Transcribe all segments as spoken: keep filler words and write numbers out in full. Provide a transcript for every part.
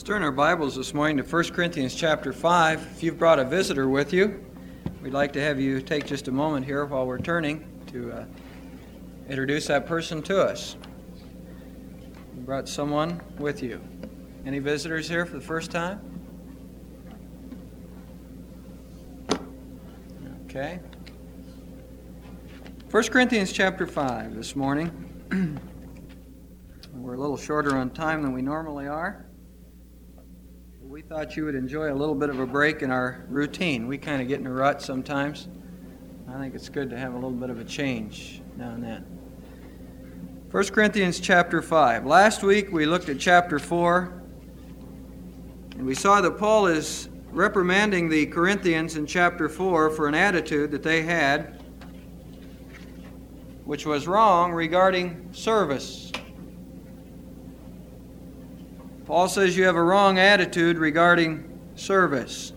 Let's turn our Bibles this morning to First Corinthians chapter five. If you've brought a visitor with you, we'd like to have you take just a moment here while we're turning to uh, introduce that person to us. You brought someone with you. Any visitors here for the first time? Okay. First Corinthians chapter five this morning. We're a little shorter on time than we normally are. We thought you would enjoy a little bit of a break in our routine. We kind of get in a rut sometimes. I think it's good to have a little bit of a change now and then. First Corinthians chapter five. Last week we looked at chapter four, and we saw that Paul is reprimanding the Corinthians in chapter four for an attitude that they had, which was wrong regarding service. Paul says you have a wrong attitude regarding service.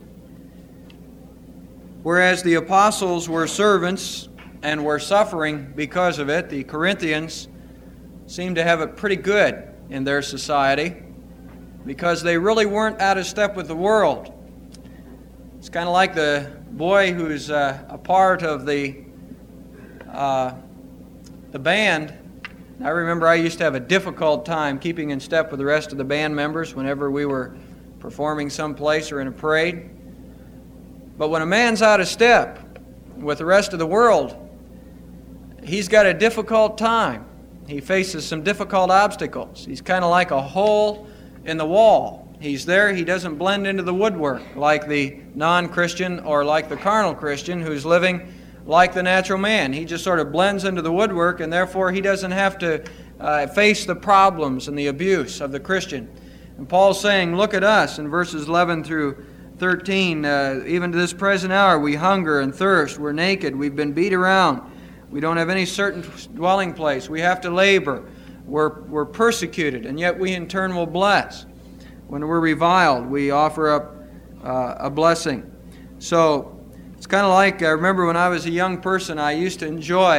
Whereas the apostles were servants and were suffering because of it, the Corinthians seemed to have it pretty good in their society because they really weren't out of step with the world. It's kind of like the boy who's uh, a part of the uh, the band. I remember I used to have a difficult time keeping in step with the rest of the band members whenever we were performing someplace or in a parade. But when a man's out of step with the rest of the world, he's got a difficult time. He faces some difficult obstacles. He's kind of like a hole in the wall. He's there, he doesn't blend into the woodwork like the non-Christian or like the carnal Christian who's living like the natural man. He just sort of blends into the woodwork, and therefore he doesn't have to uh, face the problems and the abuse of the Christian. And Paul's saying, look at us in verses eleven through thirteen. Uh, even to this present hour we hunger and thirst. We're naked. We've been beat around. We don't have any certain dwelling place. We have to labor. We're, we're persecuted, and yet we in turn will bless. When we're reviled, we offer up uh, a blessing. So it's kind of like, I remember when I was a young person, I used to enjoy,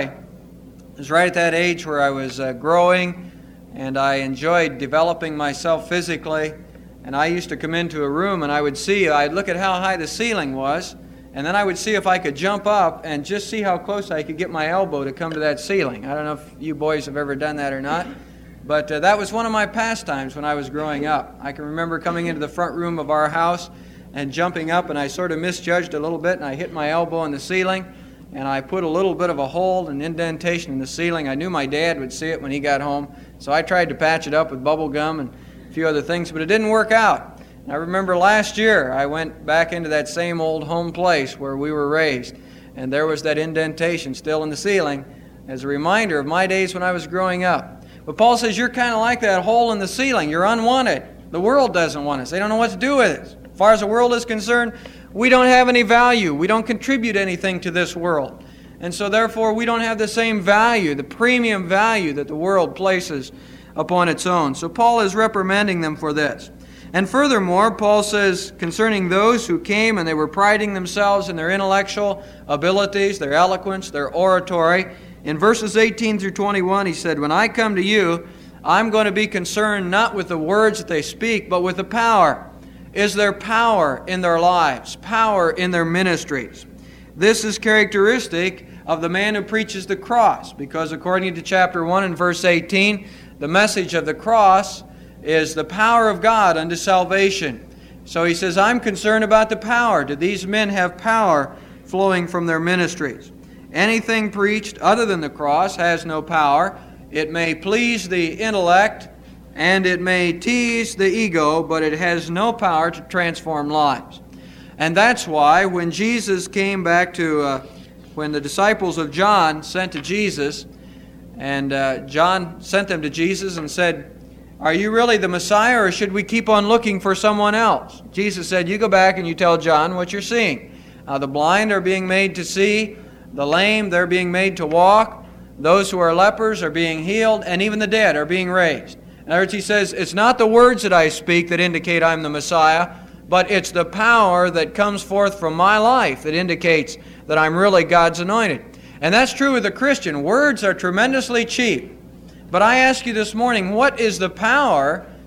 it was right at that age where I was uh, growing, and I enjoyed developing myself physically, and I used to come into a room and I would see, I'd look at how high the ceiling was, and then I would see if I could jump up and just see how close I could get my elbow to come to that ceiling. I don't know if you boys have ever done that or not, but uh, that was one of my pastimes when I was growing up. I can remember coming into the front room of our house and jumping up, and I sort of misjudged a little bit, and I hit my elbow in the ceiling, and I put a little bit of a hole, an indentation in the ceiling. I knew my dad would see it when he got home, so I tried to patch it up with bubble gum and a few other things, but it didn't work out. And I remember last year, I went back into that same old home place where we were raised, and there was that indentation still in the ceiling as a reminder of my days when I was growing up. But Paul says, you're kind of like that hole in the ceiling. You're unwanted. The world doesn't want us. They don't know what to do with it. As far as the world is concerned, we don't have any value. We don't contribute anything to this world. And so therefore, we don't have the same value, the premium value that the world places upon its own. So Paul is reprimanding them for this. And furthermore, Paul says concerning those who came and they were priding themselves in their intellectual abilities, their eloquence, their oratory, in verses eighteen through twenty-one, he said, when I come to you, I'm going to be concerned not with the words that they speak, but with the power. Is there power in their lives, power in their ministries? This is characteristic of the man who preaches the cross, because according to chapter one and verse eighteen, the message of the cross is the power of God unto salvation. So he says, I'm concerned about the power. Do these men have power flowing from their ministries? Anything preached other than the cross has no power. It may please the intellect, and it may tease the ego, but it has no power to transform lives. And that's why when Jesus came back to, uh, when the disciples of John sent to Jesus, and uh, John sent them to Jesus and said, are you really the Messiah, or should we keep on looking for someone else? Jesus said, you go back and you tell John what you're seeing. Uh, the blind are being made to see, the lame, they're being made to walk, those who are lepers are being healed, and even the dead are being raised. In other words, he says, it's not the words that I speak that indicate I'm the Messiah, but it's the power that comes forth from my life that indicates that I'm really God's anointed. And that's true with the Christian. Words are tremendously cheap. But I ask you this morning, what is the power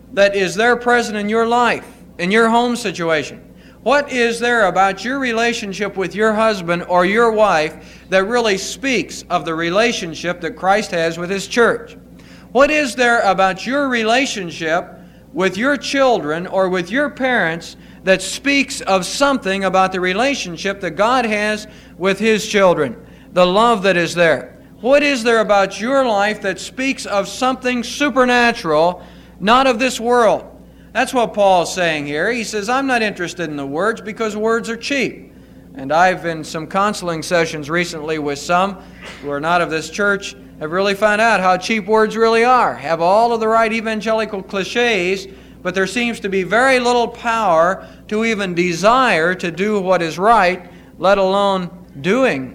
that is there present in your life, in your home situation? What is there about your relationship with your husband or your wife that really speaks of the relationship that Christ has with His church? What is there about your relationship with your children or with your parents that speaks of something about the relationship that God has with His children, the love that is there? What is there about your life that speaks of something supernatural, not of this world? That's what Paul's saying here. He says, I'm not interested in the words because words are cheap. And I've in some counseling sessions recently with some who are not of this church have really found out how cheap words really are. Have all of the right evangelical cliches, but there seems to be very little power to even desire to do what is right, let alone doing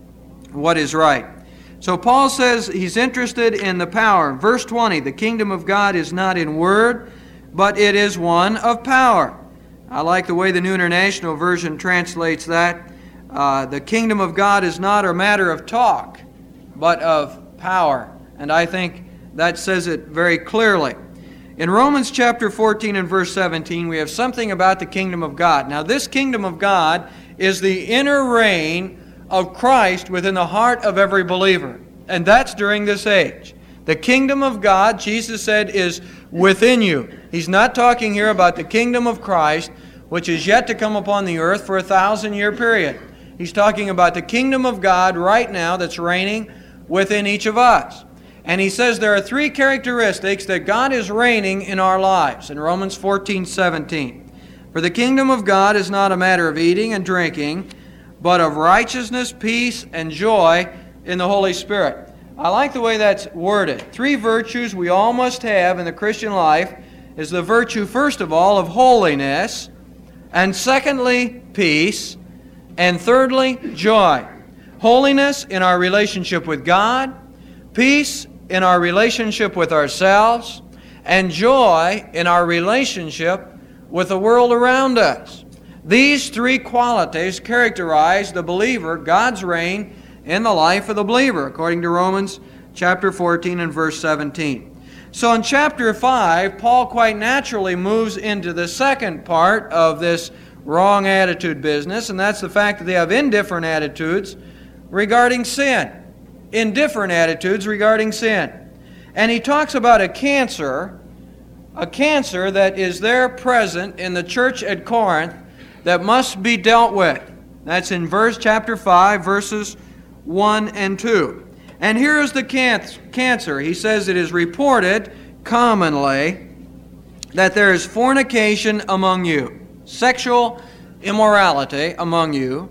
what is right. So Paul says he's interested in the power. Verse twenty, the kingdom of God is not in word, but it is one of power. I like the way the New International Version translates that. Uh, the kingdom of God is not a matter of talk, but of power. And I think that says it very clearly. In Romans chapter fourteen and verse seventeen, we have something about the kingdom of God. Now, this kingdom of God is the inner reign of Christ within the heart of every believer. And that's during this age. The kingdom of God, Jesus said, is within you. He's not talking here about the kingdom of Christ, which is yet to come upon the earth for a thousand-year period. He's talking about the kingdom of God right now that's reigning within each of us. And he says there are three characteristics that God is reigning in our lives in Romans fourteen seventeen. For the kingdom of God is not a matter of eating and drinking, but of righteousness, peace, and joy in the Holy Spirit. I like the way that's worded. Three virtues we all must have in the Christian life is the virtue, first of all, of holiness, and secondly, peace, and thirdly, joy. Holiness in our relationship with God, peace in our relationship with ourselves, and joy in our relationship with the world around us. These three qualities characterize the believer, God's reign in the life of the believer, according to Romans chapter fourteen and verse seventeen. So in chapter five, Paul quite naturally moves into the second part of this wrong attitude business, and that's the fact that they have indifferent attitudes regarding sin. Indifferent attitudes regarding sin. And he talks about a cancer, a cancer that is there present in the church at Corinth that must be dealt with. That's in verse chapter five, verses one and two. And here is the cancer. He says it is reported commonly that there is fornication among you, sexual immorality among you,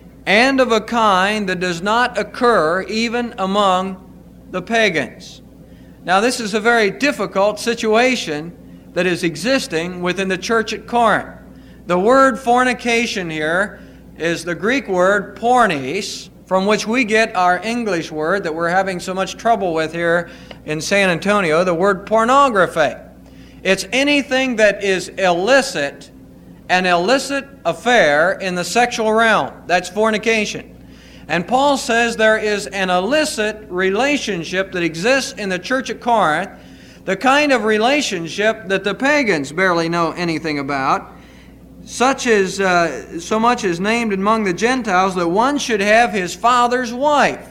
and of a kind that does not occur even among the pagans. Now, this is a very difficult situation that is existing within the church at Corinth. The word fornication here is the Greek word pornis, from which we get our English word that we're having so much trouble with here in San Antonio, the word pornography. It's anything that is illicit, an illicit affair in the sexual realm. That's fornication. And Paul says there is an illicit relationship that exists in the church at Corinth, the kind of relationship that the pagans barely know anything about, such as uh, so much is named among the Gentiles that one should have his father's wife.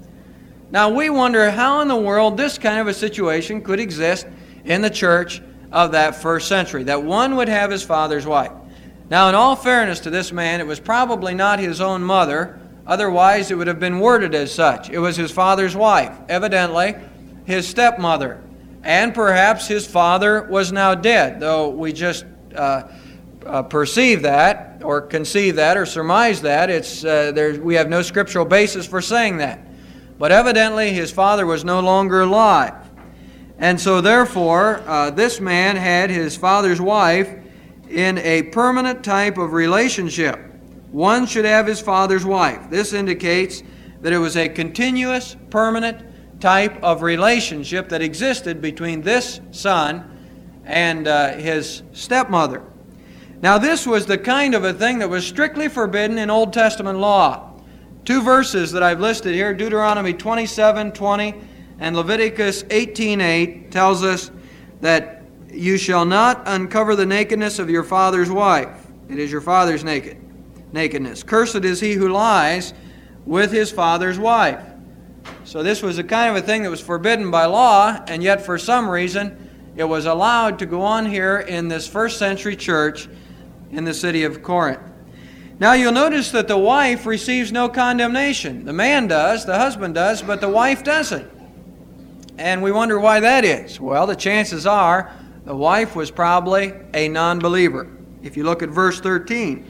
Now we wonder how in the world this kind of a situation could exist in the church of that first century, that one would have his father's wife. Now, in all fairness to this man, it was probably not his own mother, otherwise it would have been worded as such. It was his father's wife, evidently his stepmother, and perhaps his father was now dead, though we just uh, uh, perceive that or conceive that or surmise that. It's uh, there. We have no scriptural basis for saying that. But evidently his father was no longer alive. And so therefore, uh, this man had his father's wife in a permanent type of relationship. One should have his father's wife. This indicates that it was a continuous, permanent type of relationship that existed between this son and uh, his stepmother. Now, this was the kind of a thing that was strictly forbidden in Old Testament law. Two verses that I've listed here, Deuteronomy twenty-seven twenty and Leviticus eighteen eight, tells us that You shall not uncover the nakedness of your father's wife. It is your father's naked nakedness. Cursed is he who lies with his father's wife. So this was a kind of a thing that was forbidden by law, and yet for some reason it was allowed to go on here in this first century church in the city of Corinth. Now you'll notice that the wife receives no condemnation. The man does, the husband does, but the wife doesn't. And we wonder why that is. Well, the chances are the wife was probably a non-believer. If you look at verse thirteen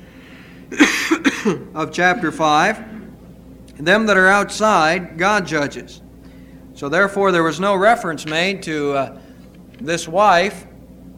of chapter five, them that are outside, God judges. So therefore there was no reference made to uh, this wife,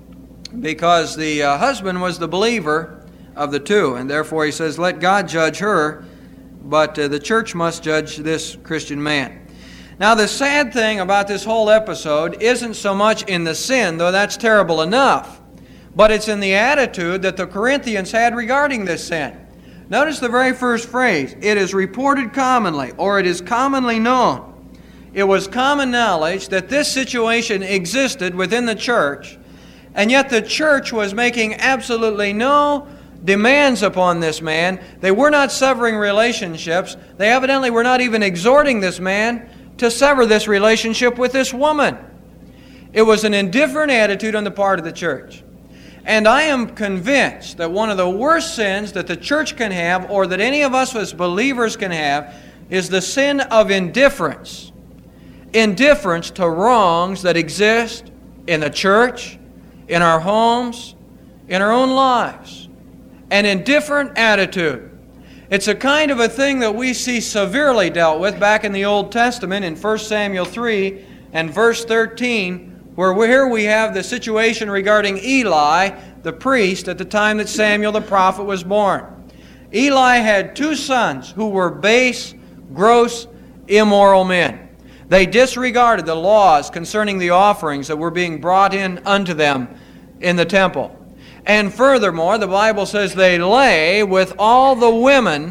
because the uh, husband was the believer of the two, and therefore he says, let God judge her, but uh, the church must judge this Christian man. Now the sad thing about this whole episode isn't so much in the sin, though that's terrible enough, but it's in the attitude that the Corinthians had regarding this sin. Notice the very first phrase, it is reported commonly, or it is commonly known. It was common knowledge that this situation existed within the church, and yet the church was making absolutely no demands upon this man. They were not severing relationships. They evidently were not even exhorting this man to sever this relationship with this woman. It was an indifferent attitude on the part of the church. And I am convinced that one of the worst sins that the church can have, or that any of us as believers can have, is the sin of indifference. Indifference to wrongs that exist in the church, in our homes, in our own lives. An indifferent attitude. It's a kind of a thing that we see severely dealt with back in the Old Testament in First Samuel three and verse thirteen, where here we have the situation regarding Eli, the priest, at the time that Samuel the prophet was born. Eli had two sons who were base, gross, immoral men. They disregarded the laws concerning the offerings that were being brought in unto them in the temple. And furthermore, the Bible says they lay with all the women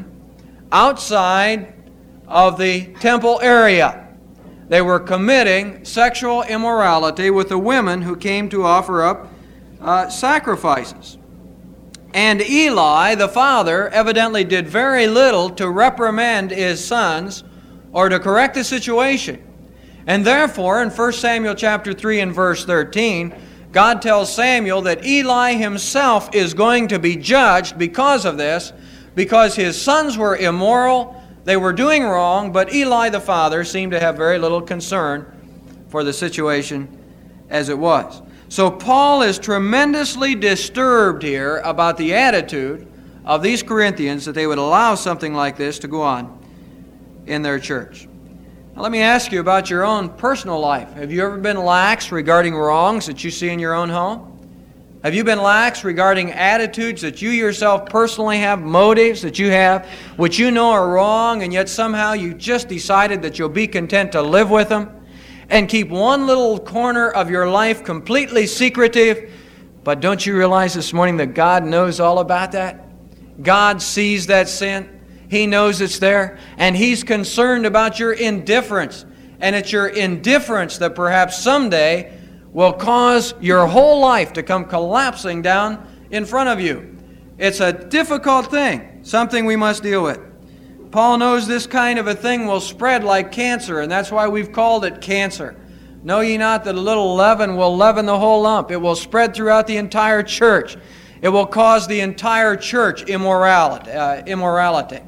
outside of the temple area. They were committing sexual immorality with the women who came to offer up uh, sacrifices. And Eli, the father, evidently did very little to reprimand his sons or to correct the situation. And therefore, in First Samuel chapter three and verse thirteen, God tells Samuel that Eli himself is going to be judged because of this, because his sons were immoral, they were doing wrong, but Eli the father seemed to have very little concern for the situation as it was. So Paul is tremendously disturbed here about the attitude of these Corinthians that they would allow something like this to go on in their church. Now, let me ask you about your own personal life. Have you ever been lax regarding wrongs that you see in your own home? Have you been lax regarding attitudes that you yourself personally have, motives that you have, which you know are wrong, and yet somehow you just decided that you'll be content to live with them and keep one little corner of your life completely secretive? But don't you realize this morning that God knows all about that? God sees that sin. He knows it's there, and He's concerned about your indifference. And it's your indifference that perhaps someday will cause your whole life to come collapsing down in front of you. It's a difficult thing, something we must deal with. Paul knows this kind of a thing will spread like cancer, and that's why we've called it cancer. Know ye not that a little leaven will leaven the whole lump? It will spread throughout the entire church. It will cause the entire church immorality. Uh, immorality.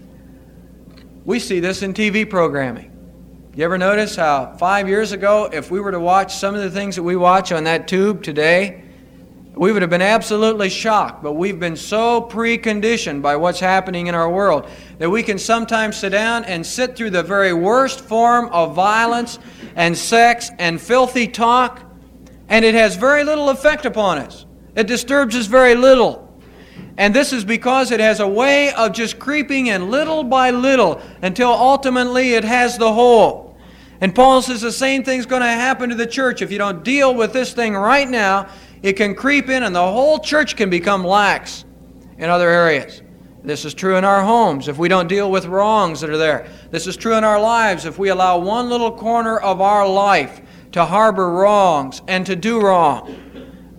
We see this in T V programming. You ever notice how five years ago, if we were to watch some of the things that we watch on that tube today, we would have been absolutely shocked. But we've been so preconditioned by what's happening in our world that we can sometimes sit down and sit through the very worst form of violence and sex and filthy talk, and it has very little effect upon us. It disturbs us very little. And this is because it has a way of just creeping in little by little until ultimately it has the whole. And Paul says the same thing's going to happen to the church. If you don't deal with this thing right now, it can creep in and the whole church can become lax in other areas. This is true in our homes if we don't deal with wrongs that are there. This is true in our lives if we allow one little corner of our life to harbor wrongs and to do wrong.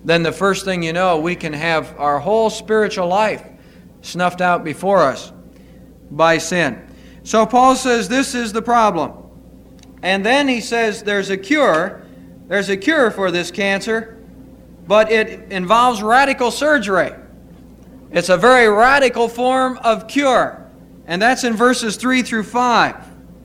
then the first thing you know, we can have our whole spiritual life snuffed out before us by sin. So Paul says this is the problem. And then he says there's a cure. There's a cure for this cancer, but it involves radical surgery. It's a very radical form of cure. And that's in verses three through five.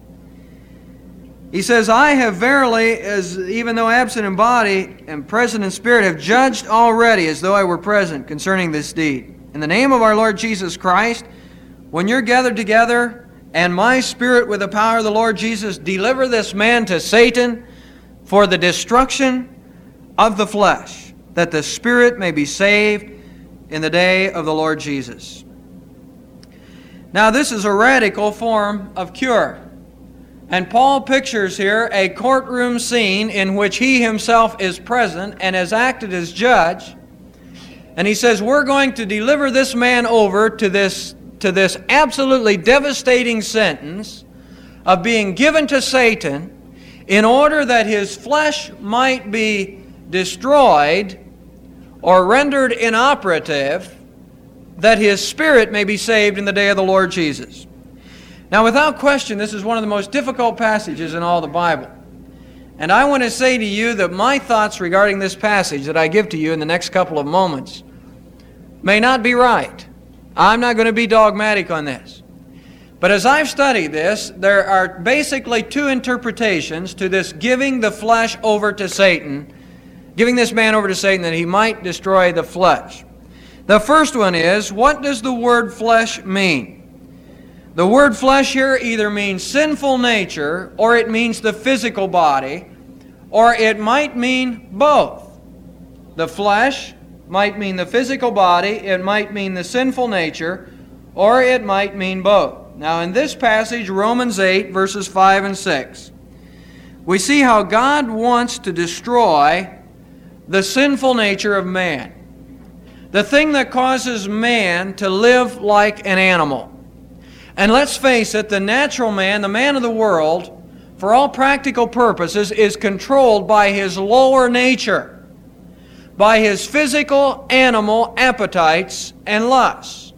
He says, I have verily, as even though absent in body and present in spirit, have judged already as though I were present concerning this deed. In the name of our Lord Jesus Christ, when you're gathered together, and my spirit with the power of the Lord Jesus, deliver this man to Satan for the destruction of the flesh, that the spirit may be saved in the day of the Lord Jesus. Now this is a radical form of cure. And Paul pictures here a courtroom scene in which he himself is present and has acted as judge. And he says, we're going to deliver this man over to this, to this absolutely devastating sentence of being given to Satan in order that his flesh might be destroyed or rendered inoperative, that his spirit may be saved in the day of the Lord Jesus. Now, without question, this is one of the most difficult passages in all the Bible. And I want to say to you that my thoughts regarding this passage that I give to you in the next couple of moments may not be right. I'm not going to be dogmatic on this. But as I've studied this, there are basically two interpretations to this giving the flesh over to Satan, giving this man over to Satan that he might destroy the flesh. The first one is, what does the word flesh mean? The word flesh here either means sinful nature, or it means the physical body, or it might mean both. The flesh might mean the physical body, it might mean the sinful nature, or it might mean both. Now in this passage, Romans eight, verses five and six, we see how God wants to destroy the sinful nature of man. The thing that causes man to live like an animal. And let's face it, the natural man, the man of the world, for all practical purposes, is controlled by his lower nature, by his physical animal appetites and lusts.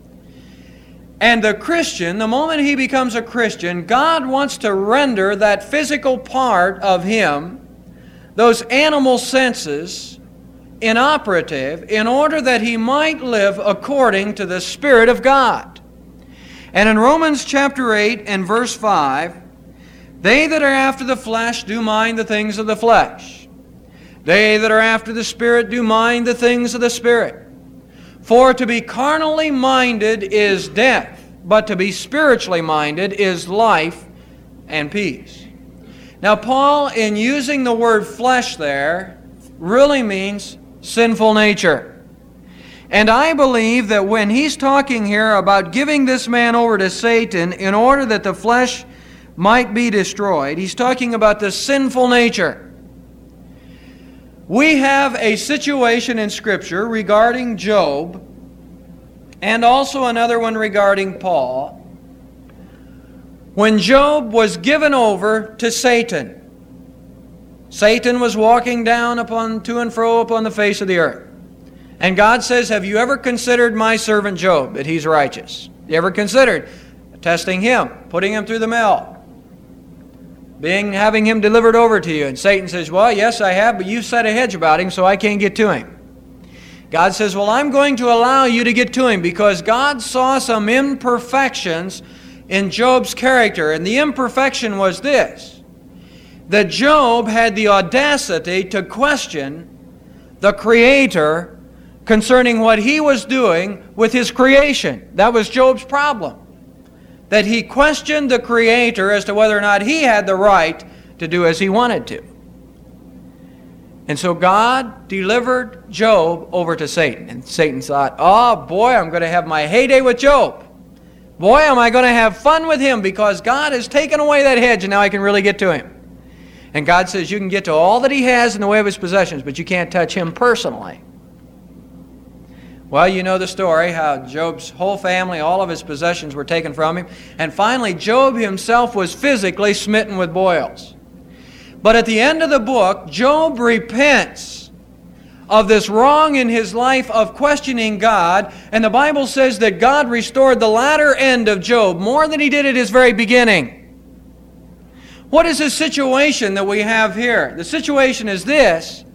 And the Christian, the moment he becomes a Christian, God wants to render that physical part of him, those animal senses, inoperative in order that he might live according to the Spirit of God. And in Romans chapter eight and verse five, they that are after the flesh do mind the things of the flesh. They that are after the Spirit do mind the things of the Spirit. For to be carnally minded is death, but to be spiritually minded is life and peace. Now Paul, in using the word flesh there, really means sinful nature. And I believe that when he's talking here about giving this man over to Satan in order that the flesh might be destroyed, he's talking about the sinful nature. We have a situation in Scripture regarding Job, and also another one regarding Paul, when Job was given over to Satan. Satan was walking down upon to and fro upon the face of the earth. And God says, have you ever considered my servant Job, that he's righteous? You ever considered testing him, putting him through the mill, being having him delivered over to you? And Satan says, well, yes, I have, but you've set a hedge about him, so I can't get to him. God says, well, I'm going to allow you to get to him because God saw some imperfections in Job's character. And the imperfection was this, that Job had the audacity to question the Creator concerning what he was doing with his creation. That was Job's problem. That he questioned the Creator as to whether or not he had the right to do as he wanted to. And so God delivered Job over to Satan. And Satan thought, oh boy, I'm going to have my heyday with Job. Boy, am I going to have fun with him because God has taken away that hedge and now I can really get to him. And God says you can get to all that he has in the way of his possessions, but you can't touch him personally. Well, you know the story, how Job's whole family, all of his possessions were taken from him. And finally, Job himself was physically smitten with boils. But at the end of the book, Job repents of this wrong in his life of questioning God. And the Bible says that God restored the latter end of Job more than he did at his very beginning. What is the situation that we have here? The situation is this,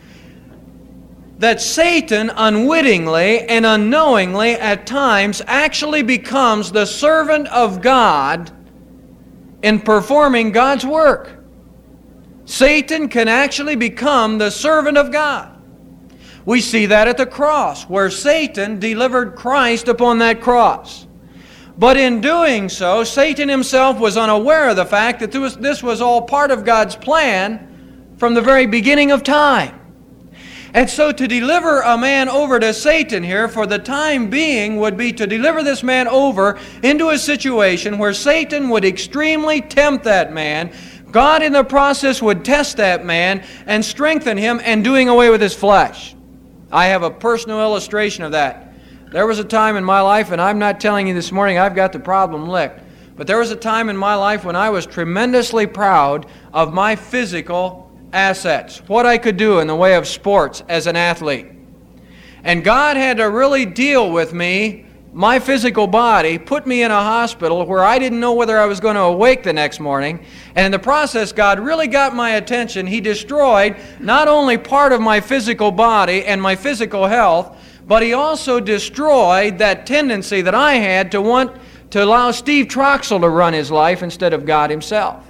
that Satan unwittingly and unknowingly at times actually becomes the servant of God in performing God's work. Satan can actually become the servant of God. We see that at the cross, where Satan delivered Christ upon that cross. But in doing so, Satan himself was unaware of the fact that this was all part of God's plan from the very beginning of time. And so to deliver a man over to Satan here for the time being would be to deliver this man over into a situation where Satan would extremely tempt that man. God in the process would test that man and strengthen him and doing away with his flesh. I have a personal illustration of that. There was a time in my life, and I'm not telling you this morning I've got the problem licked, but there was a time in my life when I was tremendously proud of my physical assets, what I could do in the way of sports as an athlete. And God had to really deal with me, my physical body, put me in a hospital where I didn't know whether I was going to awake the next morning. And in the process, God really got my attention. He destroyed not only part of my physical body and my physical health, but He also destroyed that tendency that I had to want to allow Steve Troxel to run his life instead of God Himself.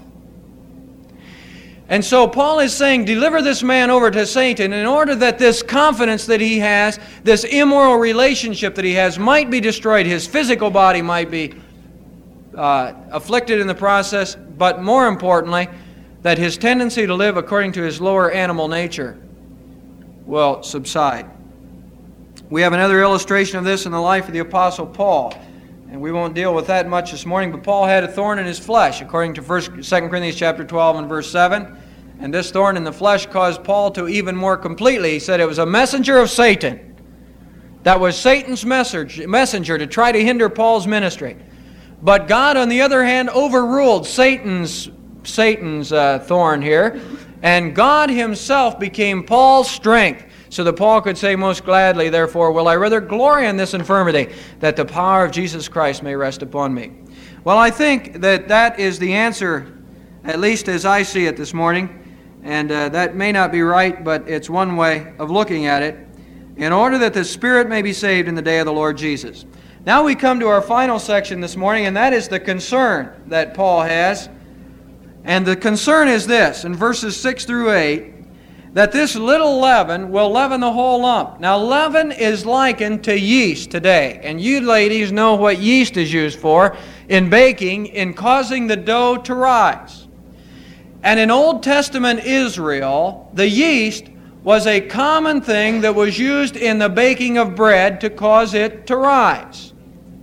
And so Paul is saying, deliver this man over to Satan in order that this confidence that he has, this immoral relationship that he has, might be destroyed. His physical body might be uh, afflicted in the process, but more importantly, that his tendency to live according to his lower animal nature will subside. We have another illustration of this in the life of the Apostle Paul. And we won't deal with that much this morning, but Paul had a thorn in his flesh, according to First, Second Corinthians chapter twelve and verse seven. And this thorn in the flesh caused Paul to even more completely. He said it was a messenger of Satan. That was Satan's message, messenger to try to hinder Paul's ministry. But God, on the other hand, overruled Satan's, Satan's uh, thorn here. And God Himself became Paul's strength, so that Paul could say most gladly, therefore, will I rather glory in this infirmity, that the power of Jesus Christ may rest upon me. Well, I think that that is the answer, at least as I see it this morning. And uh, that may not be right, but it's one way of looking at it. In order that the Spirit may be saved in the day of the Lord Jesus. Now we come to our final section this morning, and that is the concern that Paul has. And the concern is this, in verses six through eight, that this little leaven will leaven the whole lump. Now, leaven is likened to yeast today. And you ladies know what yeast is used for in baking, in causing the dough to rise. And in Old Testament Israel, the yeast was a common thing that was used in the baking of bread to cause it to rise.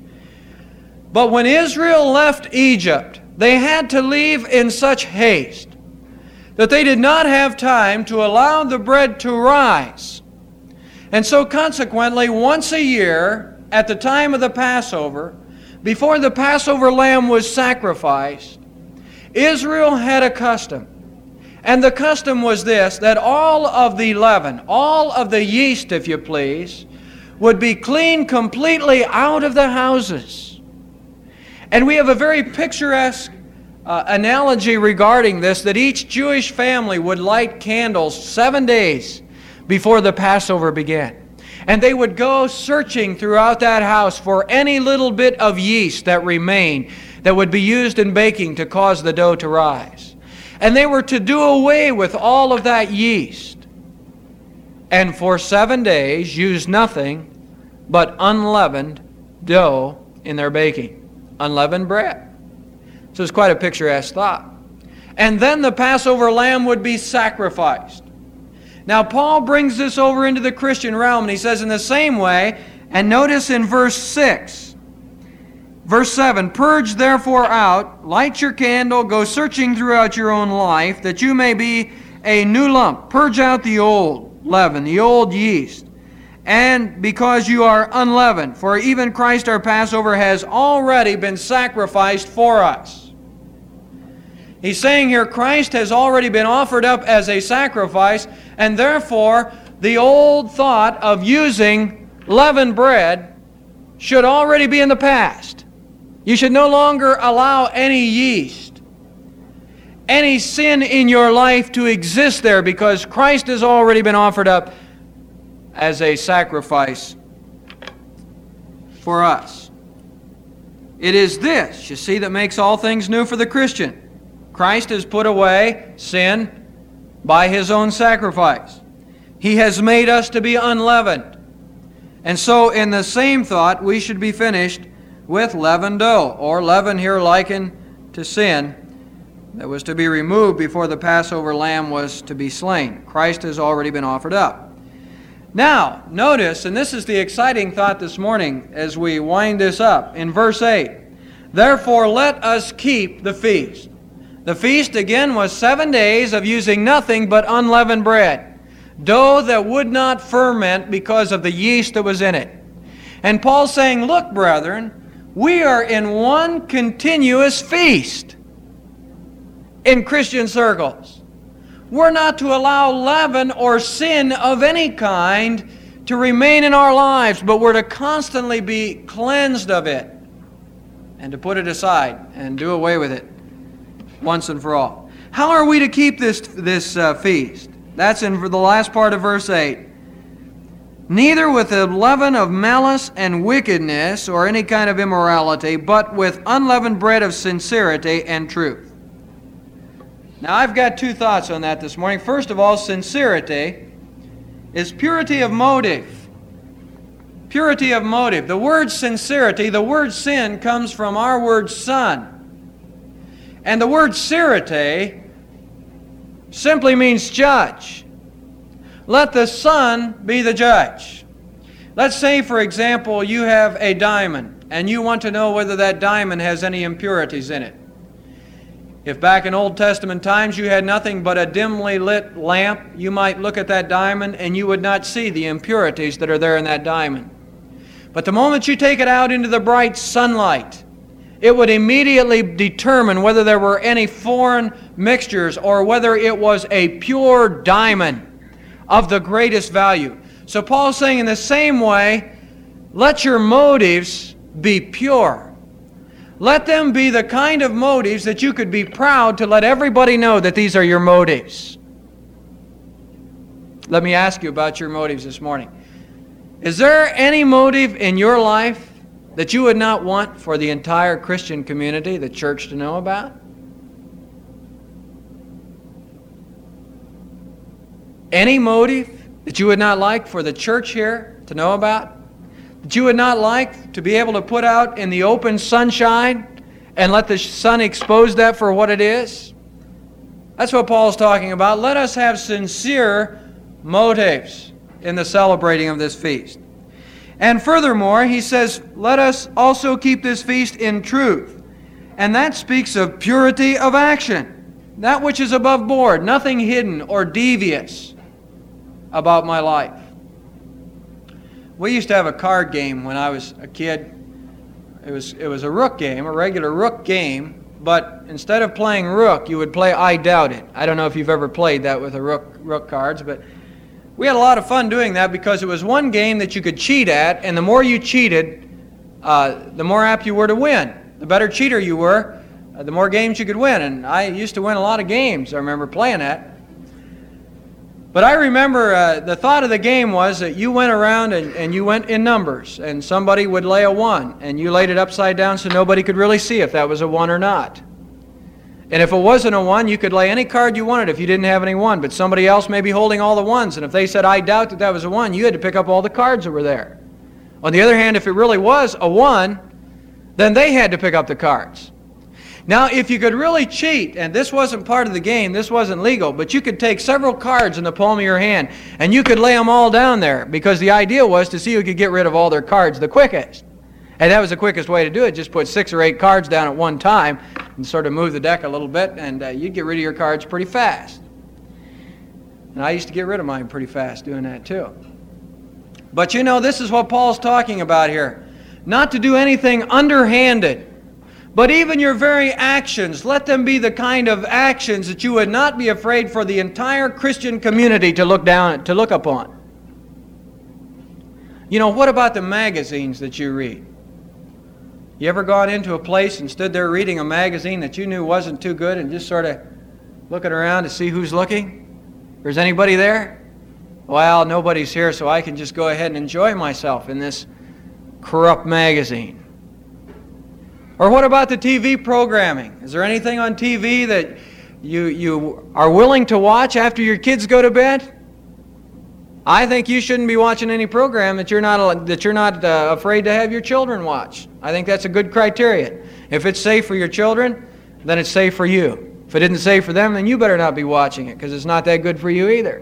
But when Israel left Egypt, they had to leave in such haste that they did not have time to allow the bread to rise. And so consequently, once a year, at the time of the Passover, before the Passover lamb was sacrificed, Israel had a custom. And the custom was this, that all of the leaven, all of the yeast, if you please, would be cleaned completely out of the houses. And we have a very picturesque Uh, analogy regarding this, that each Jewish family would light candles seven days before the Passover began. And they would go searching throughout that house for any little bit of yeast that remained that would be used in baking to cause the dough to rise. And they were to do away with all of that yeast. And for seven days use nothing but unleavened dough in their baking. Unleavened bread. So it's quite a picturesque thought. And then the Passover lamb would be sacrificed. Now Paul brings this over into the Christian realm, and he says in the same way, and notice in verse six, verse seven, purge therefore out, light your candle, go searching throughout your own life, that you may be a new lump. Purge out the old leaven, the old yeast. And because you are unleavened, for even Christ our Passover has already been sacrificed for us. He's saying here Christ has already been offered up as a sacrifice, and therefore the old thought of using leavened bread should already be in the past. You should no longer allow any yeast, any sin in your life to exist there, because Christ has already been offered up as a sacrifice for us. It is this, you see, that makes all things new for the Christian. Christ has put away sin by His own sacrifice. He has made us to be unleavened. And so in the same thought, we should be finished with leavened dough, or leaven here likened to sin, that was to be removed before the Passover lamb was to be slain. Christ has already been offered up. Now, notice, and this is the exciting thought this morning as we wind this up, in verse eight, therefore let us keep the feast. The feast, again, was seven days of using nothing but unleavened bread, dough that would not ferment because of the yeast that was in it. And Paul's saying, look, brethren, we are in one continuous feast in Christian circles. We're not to allow leaven or sin of any kind to remain in our lives, but we're to constantly be cleansed of it and to put it aside and do away with it once and for all. How are we to keep this, this uh, feast? That's in the last part of verse eight. Neither with the leaven of malice and wickedness or any kind of immorality, but with unleavened bread of sincerity and truth. Now, I've got two thoughts on that this morning. First of all, sincerity is purity of motive. Purity of motive. The word sincerity, the word sin, comes from our word son. And the word cerite simply means judge. Let the Son be the judge. Let's say, for example, you have a diamond, and you want to know whether that diamond has any impurities in it. If back in Old Testament times you had nothing but a dimly lit lamp, you might look at that diamond and you would not see the impurities that are there in that diamond. But the moment you take it out into the bright sunlight, it would immediately determine whether there were any foreign mixtures or whether it was a pure diamond of the greatest value. So Paul's saying in the same way, let your motives be pure. Let them be the kind of motives that you could be proud to let everybody know that these are your motives. Let me ask you about your motives this morning. Is there any motive in your life that you would not want for the entire Christian community, the church, to know about? Any motive that you would not like for the church here to know about? That you would not like to be able to put out in the open sunshine and let the sun expose that for what it is? That's what Paul's talking about. Let us have sincere motives in the celebrating of this feast. And furthermore, he says, let us also keep this feast in truth. And that speaks of purity of action. That which is above board, nothing hidden or devious about my life. We used to have a card game when I was a kid. It was, it was a rook game, a regular rook game, but instead of playing rook, you would play I Doubt It. I don't know if you've ever played that with a rook, rook cards, but we had a lot of fun doing that because it was one game that you could cheat at, and the more you cheated, uh, the more apt you were to win. The better cheater you were, uh, the more games you could win. And I used to win a lot of games I remember playing that. But I remember uh, the thought of the game was that you went around and, and you went in numbers, and somebody would lay a one, and you laid it upside down so nobody could really see if that was a one or not. And if it wasn't a one, you could lay any card you wanted if you didn't have any one, but somebody else may be holding all the ones, and if they said, I doubt that that was a one, you had to pick up all the cards that were there. On the other hand, if it really was a one, then they had to pick up the cards. Now, if you could really cheat, and this wasn't part of the game, this wasn't legal, but you could take several cards in the palm of your hand, and you could lay them all down there, because the idea was to see who could get rid of all their cards the quickest. And that was the quickest way to do it. Just put six or eight cards down at one time and sort of move the deck a little bit, and uh, you'd get rid of your cards pretty fast. And I used to get rid of mine pretty fast doing that too. But you know, this is what Paul's talking about here. Not to do anything underhanded, but even your very actions, let them be the kind of actions that you would not be afraid for the entire Christian community to look down, to look upon. You know, what about the magazines that you read? You ever gone into a place and stood there reading a magazine that you knew wasn't too good and just sort of looking around to see who's looking? There's anybody there? Well, nobody's here, so I can just go ahead and enjoy myself in this corrupt magazine. Or what about the T V programming? Is there anything on T V that you, you are willing to watch after your kids go to bed? I think you shouldn't be watching any program that you're not that you're not uh, afraid to have your children watch. I think that's a good criterion. If it's safe for your children, then it's safe for you. If it isn't safe for them, then you better not be watching it, because it's not that good for you either.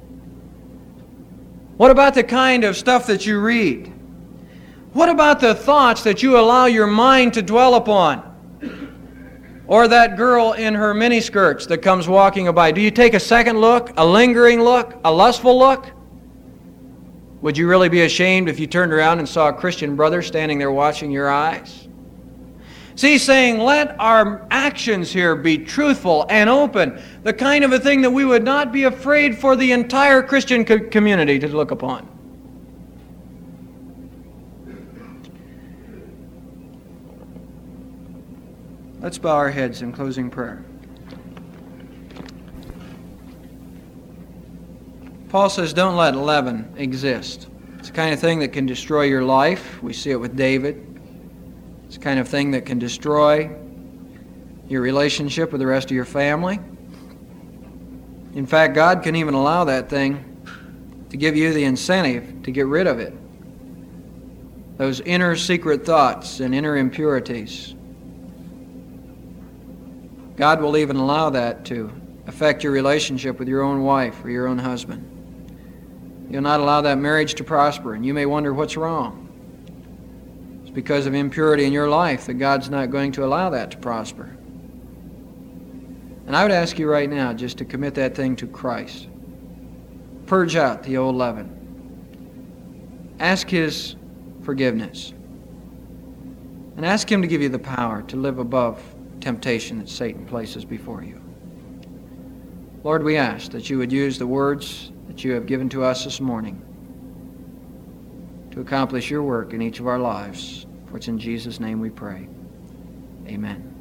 What about the kind of stuff that you read? What about the thoughts that you allow your mind to dwell upon? Or that girl in her miniskirts that comes walking by. Do you take a second look, a lingering look, a lustful look? Would you really be ashamed if you turned around and saw a Christian brother standing there watching your eyes? See, he's saying, let our actions here be truthful and open, the kind of a thing that we would not be afraid for the entire Christian co- community to look upon. Let's bow our heads in closing prayer. Paul says, don't let leaven exist. It's the kind of thing that can destroy your life. We see it with David. It's the kind of thing that can destroy your relationship with the rest of your family. In fact, God can even allow that thing to give you the incentive to get rid of it. Those inner secret thoughts and inner impurities. God will even allow that to affect your relationship with your own wife or your own husband. You'll not allow that marriage to prosper, and you may wonder what's wrong. It's because of impurity in your life that God's not going to allow that to prosper. And I would ask you right now just to commit that thing to Christ. Purge out the old leaven. Ask His forgiveness. And ask Him to give you the power to live above temptation that Satan places before you. Lord, we ask that you would use the words that you have given to us this morning to accomplish your work in each of our lives. For it's in Jesus' name we pray. Amen.